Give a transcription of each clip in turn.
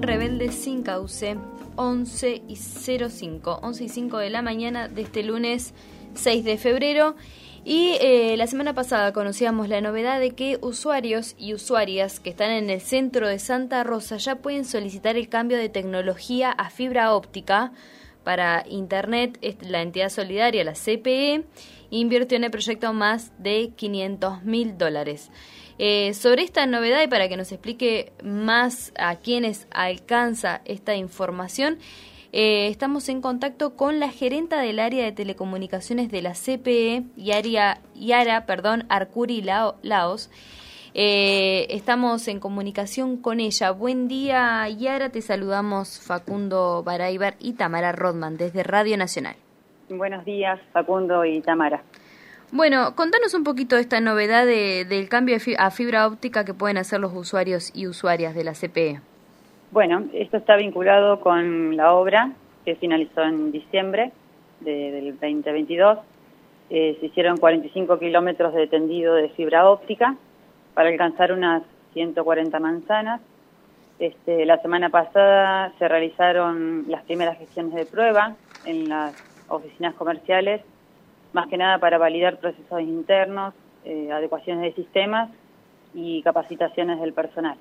Rebelde Sin Cauce, 11:05 de la mañana de este lunes 6 de febrero. Y la semana pasada conocíamos la novedad de que usuarios y usuarias que están en el centro de Santa Rosa ya pueden solicitar el cambio de tecnología a fibra óptica para Internet. La entidad solidaria, la CPE, invirtió en el proyecto más de $500.000. Sobre esta novedad y para que nos explique más a quienes alcanza esta información, estamos en contacto con la gerenta del área de telecomunicaciones de la CPE, Yara Arcuri Laos. Estamos en comunicación con ella. Buen día, Yara. Te saludamos Facundo Baraybar y Tamara Rodman desde Radio Nacional. Buenos días, Facundo y Tamara. Bueno, contanos un poquito de esta novedad del cambio a fibra óptica que pueden hacer los usuarios y usuarias de la CPE. Bueno, esto está vinculado con la obra que finalizó en diciembre del 2022. Se hicieron 45 kilómetros de tendido de fibra óptica para alcanzar unas 140 manzanas. La semana pasada se realizaron las primeras gestiones de prueba en las oficinas comerciales, más que nada para validar procesos internos, adecuaciones de sistemas y capacitaciones del personal.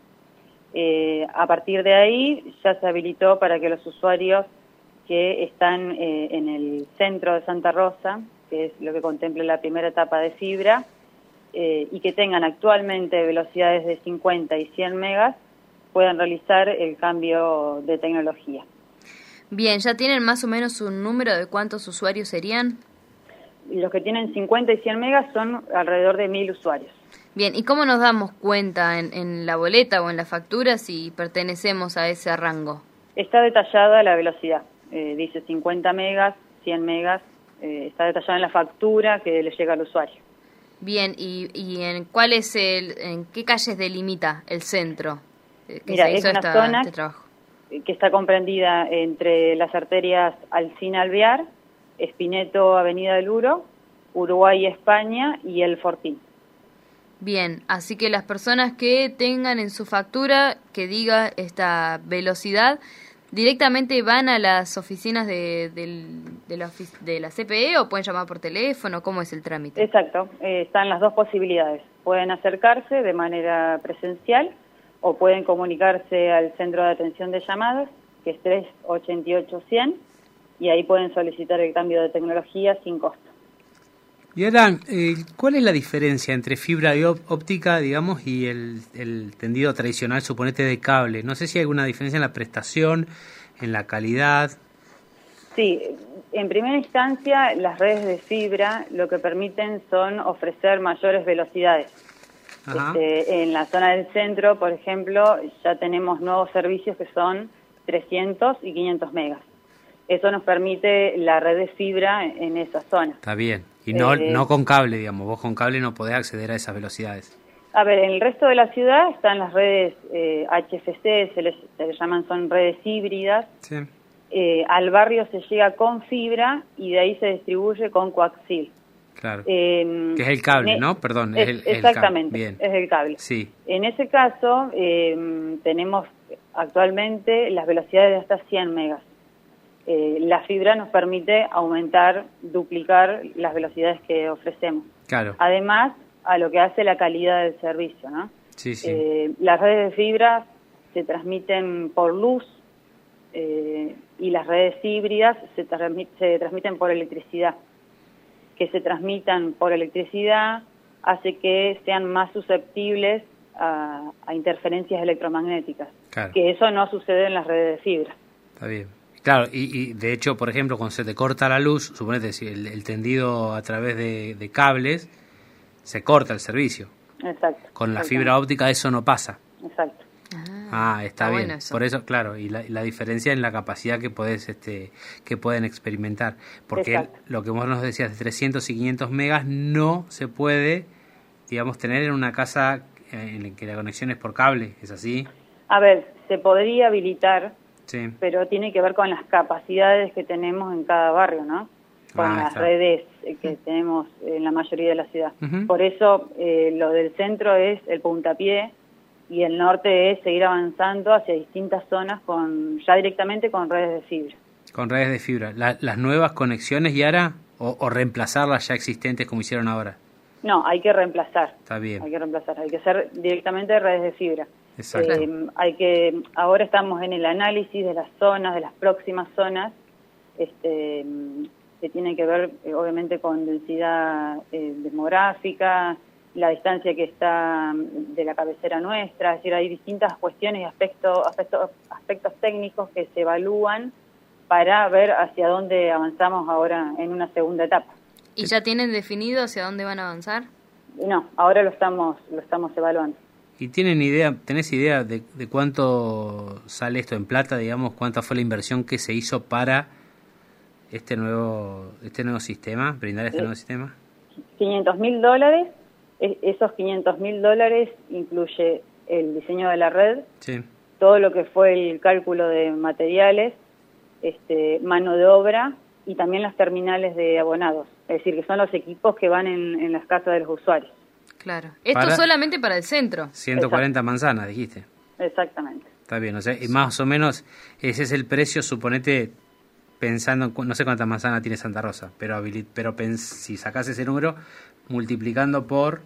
A partir de ahí ya se habilitó para que los usuarios que están en el centro de Santa Rosa, que es lo que contempla la primera etapa de fibra, y que tengan actualmente velocidades de 50 y 100 megas, puedan realizar el cambio de tecnología. Bien, ¿ya tienen más o menos un número de cuántos usuarios serían? Los que tienen 50 y 100 megas son alrededor de 1.000 usuarios. Bien, ¿y cómo nos damos cuenta en la boleta o en la factura si pertenecemos a ese rango? Está detallada la velocidad, dice 50 megas, 100 megas, está detallada en la factura que le llega al usuario. Bien, ¿y en en qué calles delimita el centro? Mira, es una zona que está comprendida entre las arterias Alsina Alvear, Espineto Avenida del Uro, Uruguay España y El Fortín. Bien, así que las personas que tengan en su factura que diga esta velocidad, directamente van a las oficinas de la CPE o pueden llamar por teléfono. ¿Cómo es el trámite? Exacto, están las dos posibilidades. Pueden acercarse de manera presencial o pueden comunicarse al centro de atención de llamadas, que es 388-100, y ahí pueden solicitar el cambio de tecnología sin costo. Y ahora, ¿cuál es la diferencia entre fibra óptica, digamos, y el tendido tradicional, suponete, de cable? No sé si hay alguna diferencia en la prestación, en la calidad. Sí, en primera instancia, las redes de fibra lo que permiten son ofrecer mayores velocidades. En la zona del centro, por ejemplo, ya tenemos nuevos servicios que son 300 y 500 megas. Eso nos permite la red de fibra en esa zona. Está bien. Y no con cable, digamos. Vos con cable no podés acceder a esas velocidades. A ver, en el resto de la ciudad están las redes HFC, se les llaman, son redes híbridas. Sí. Al barrio se llega con fibra y de ahí se distribuye con coaxil. Claro. Que es el cable, ¿no? Perdón. Exactamente, el cable. Bien. Es el cable. Sí. En ese caso, tenemos actualmente las velocidades de hasta 100 megas. La fibra nos permite duplicar las velocidades que ofrecemos. Claro. Además, a lo que hace la calidad del servicio, ¿no? Sí, sí. Las redes de fibra se transmiten por luz y las redes híbridas se transmiten por electricidad. Que se transmitan por electricidad hace que sean más susceptibles a interferencias electromagnéticas. Claro. Que eso no sucede en las redes de fibra. Está bien. Claro, y de hecho, por ejemplo, cuando se te corta la luz, suponete, si el tendido a través de cables, se corta el servicio. Exacto. Con la fibra óptica eso no pasa. Exacto. Está bien. Bueno eso. Por eso, claro, y la diferencia en la capacidad que que pueden experimentar. Porque lo que vos nos decías de 300 y 500 megas no se puede, digamos, tener en una casa en la que la conexión es por cable, ¿es así? A ver, se podría habilitar. Sí. Pero tiene que ver con las capacidades que tenemos en cada barrio, ¿no? Con las redes que tenemos en la mayoría de la ciudad. Uh-huh. Por eso lo del centro es el puntapié y el norte es seguir avanzando hacia distintas zonas ya directamente con redes de fibra. Con redes de fibra. ¿Las nuevas conexiones, Yara, o reemplazar las ya existentes como hicieron ahora? No, hay que reemplazar. Está bien. Hay que reemplazar, hay que hacer directamente redes de fibra. Exacto. Ahora estamos en el análisis de las zonas, de las próximas zonas, que tienen que ver obviamente con densidad demográfica, la distancia que está de la cabecera nuestra, es decir, hay distintas cuestiones y aspectos técnicos que se evalúan para ver hacia dónde avanzamos ahora en una segunda etapa. ¿Y ya tienen definido hacia dónde van a avanzar? No, ahora lo estamos evaluando. ¿Y tenés idea de cuánto sale esto en plata, digamos, cuánta fue la inversión que se hizo para este nuevo sistema, brindar este nuevo sistema? $500.000. Esos $500.000 incluye el diseño de la red, sí, todo lo que fue el cálculo de materiales, mano de obra y también las terminales de abonados, es decir, que son los equipos que van en las casas de los usuarios. Claro. Esto solamente para el centro. 140 Exacto. manzanas, dijiste. Exactamente. Está bien, o sea, más o menos ese es el precio, suponete, pensando, no sé cuántas manzanas tiene Santa Rosa, pero si sacás ese número, multiplicando por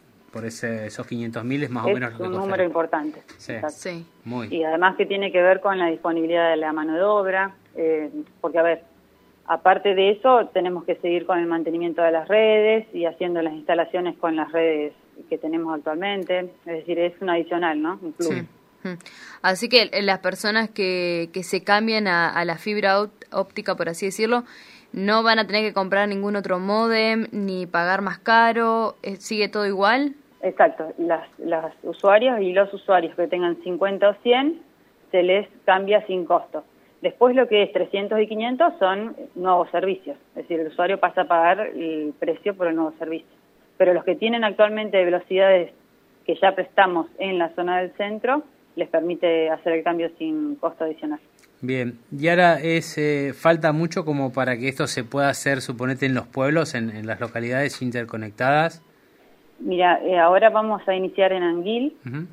esos 500.000 es más o menos lo que es un costaría. número importante. Sí. Sí. Muy. Y además que tiene que ver con la disponibilidad de la mano de obra, porque, a ver, aparte de eso, tenemos que seguir con el mantenimiento de las redes y haciendo las instalaciones con las redes que tenemos actualmente. Es decir, es un adicional, ¿no? Un plus. Sí. Así que las personas que se cambian a la fibra óptica, por así decirlo, no van a tener que comprar ningún otro módem ni pagar más caro. ¿Sigue todo igual? Exacto. Las usuarias y los usuarios que tengan 50 o 100 se les cambia sin costo. Después lo que es 300 y 500 son nuevos servicios. Es decir, el usuario pasa a pagar el precio por el nuevo servicio. Pero los que tienen actualmente velocidades que ya prestamos en la zona del centro, les permite hacer el cambio sin costo adicional. Bien, y ahora falta mucho como para que esto se pueda hacer, suponete, en los pueblos, en las localidades interconectadas. Mira, ahora vamos a iniciar en Anguil. Uh-huh.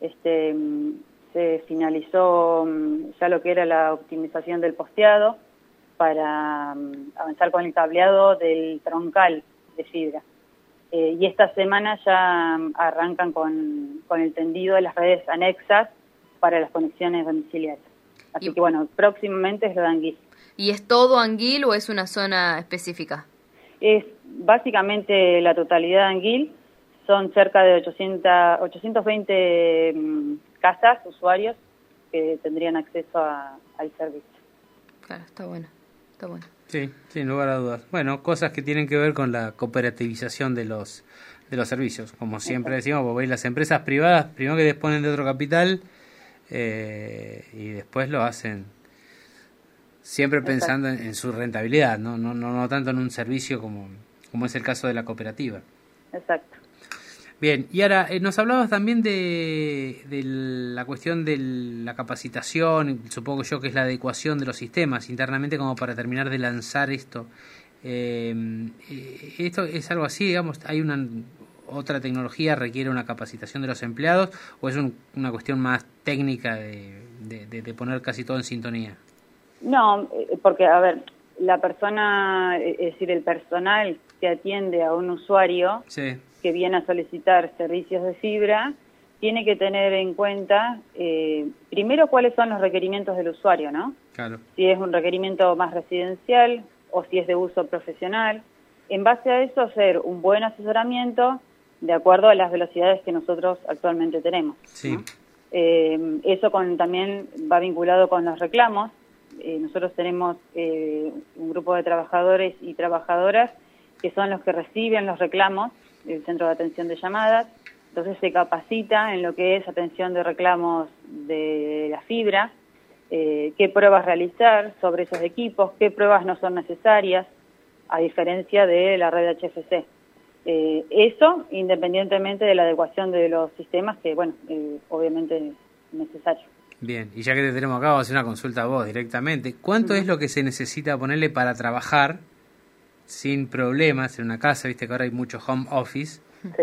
Se finalizó ya lo que era la optimización del posteado para avanzar con el cableado del troncal de fibra. Y esta semana ya arrancan con el tendido de las redes anexas para las conexiones domiciliarias. Así que bueno, próximamente es lo de Anguil. ¿Y es todo Anguil o es una zona específica? Es básicamente la totalidad de Anguil, son cerca de 820 casas, usuarios, que tendrían acceso al servicio. Claro, está bueno, está bueno. Sí, sin lugar a dudas. Bueno, cosas que tienen que ver con la cooperativización de los servicios. Como siempre decimos, vos veis las empresas privadas, primero que disponen de otro capital y después lo hacen siempre pensando en su rentabilidad, no tanto en un servicio como es el caso de la cooperativa. Exacto. Bien, y ahora nos hablabas también de la cuestión de la capacitación, supongo yo que es la adecuación de los sistemas internamente como para terminar de lanzar esto. ¿Esto es algo así, digamos? ¿Hay otra tecnología, requiere una capacitación de los empleados o es una cuestión más técnica de poner casi todo en sintonía? No, porque, a ver, la persona, es decir, el personal que atiende a un usuario... Sí. que viene a solicitar servicios de fibra, tiene que tener en cuenta, primero, cuáles son los requerimientos del usuario, ¿no? Claro. Si es un requerimiento más residencial o si es de uso profesional. En base a eso, hacer un buen asesoramiento de acuerdo a las velocidades que nosotros actualmente tenemos, Sí. ¿no? Eso también va vinculado con los reclamos. Nosotros tenemos un grupo de trabajadores y trabajadoras que son los que reciben los reclamos del centro de atención de llamadas, entonces se capacita en lo que es atención de reclamos de la fibra, qué pruebas realizar sobre esos equipos, qué pruebas no son necesarias, a diferencia de la red HFC. Eso independientemente de la adecuación de los sistemas, que bueno, obviamente es necesario. Bien, y ya que te tenemos acá, vamos a hacer una consulta a vos directamente. ¿Cuánto es lo que se necesita ponerle para trabajar sin problemas en una casa? Viste que ahora hay mucho home office. Sí.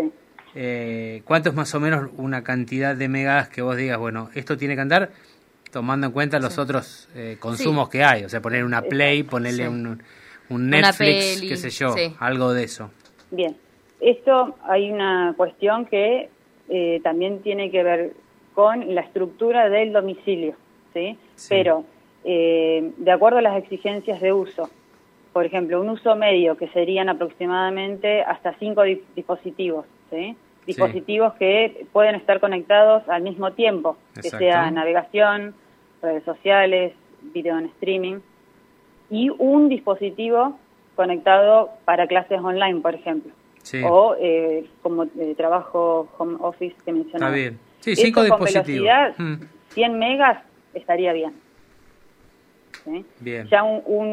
¿cuánto es más o menos una cantidad de megas que vos digas, bueno, esto tiene que andar tomando en cuenta los otros consumos que hay? O sea, poner una Play, ponerle un Netflix, qué sé yo, algo de eso. Bien, esto hay una cuestión que también tiene que ver con la estructura del domicilio, ¿sí? Pero de acuerdo a las exigencias de uso, por ejemplo, un uso medio que serían aproximadamente hasta 5 dispositivos, ¿sí? Dispositivos que pueden estar conectados al mismo tiempo, que sea navegación, redes sociales, video en streaming, y un dispositivo conectado para clases online, por ejemplo, o como trabajo home office que mencionaba. Está bien. Sí, 5 dispositivos. Con velocidad, 100 megas estaría bien. ¿Sí? Bien. Ya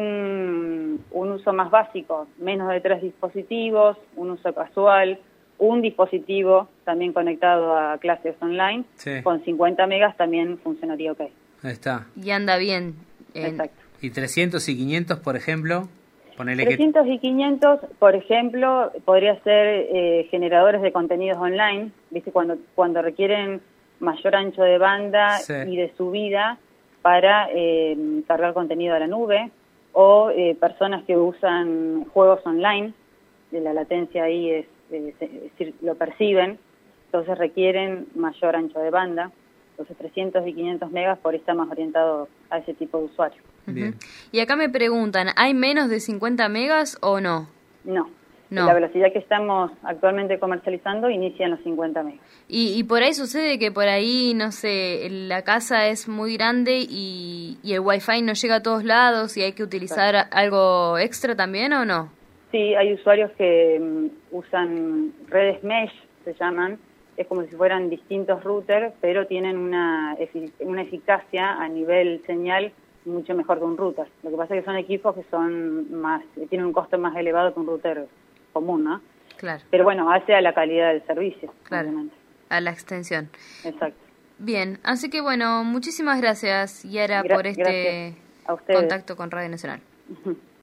un uso más básico, menos de 3 dispositivos, un uso casual, un dispositivo también conectado a clases online, con 50 megas también funcionaría ok. Ahí está. Y anda bien. Exacto. ¿Y 300 y 500, por ejemplo? 300 y 500, por ejemplo, podría ser generadores de contenidos online, ¿viste? Cuando requieren mayor ancho de banda y de subida para cargar contenido a la nube, o personas que usan juegos online, la latencia ahí es decir, lo perciben, entonces requieren mayor ancho de banda. Entonces 300 y 500 megas por ahí está más orientado a ese tipo de usuario. Bien. Y acá me preguntan, ¿hay menos de 50 megas o no? No. La velocidad que estamos actualmente comercializando inicia en los 50 megas. Y por ahí sucede que por ahí, no sé, la casa es muy grande y el Wi-Fi no llega a todos lados y hay que utilizar algo extra también, ¿o no? Sí, hay usuarios que usan redes mesh, se llaman. Es como si fueran distintos routers, pero tienen una eficacia a nivel señal mucho mejor que un router. Lo que pasa es que son equipos que tienen un costo más elevado que un router común, ¿no? Claro. Pero bueno, hace a la calidad del servicio. Claro, obviamente. A la extensión. Exacto. Bien, así que bueno, muchísimas gracias, Yara, por este contacto con Radio Nacional.